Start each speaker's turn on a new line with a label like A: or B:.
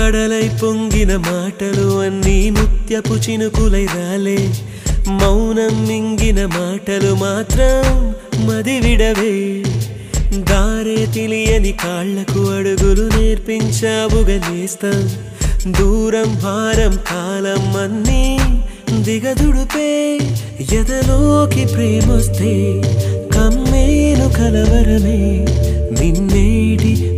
A: కడలై పొంగిన మాటలు అన్నీ ముత్యపు చినుకులై రాలే మౌనం మింగిన మాటలు మాత్రం మది విడవే దారే తెలియని కాళ్లకు అడుగులు నేర్పించావుగా నేస్తం దూరం భారం కాలం అన్నీ దిగదుడుపే ఎదలోకి ప్రేమొస్తే కమ్మేను కలవరమే నిన్నేటి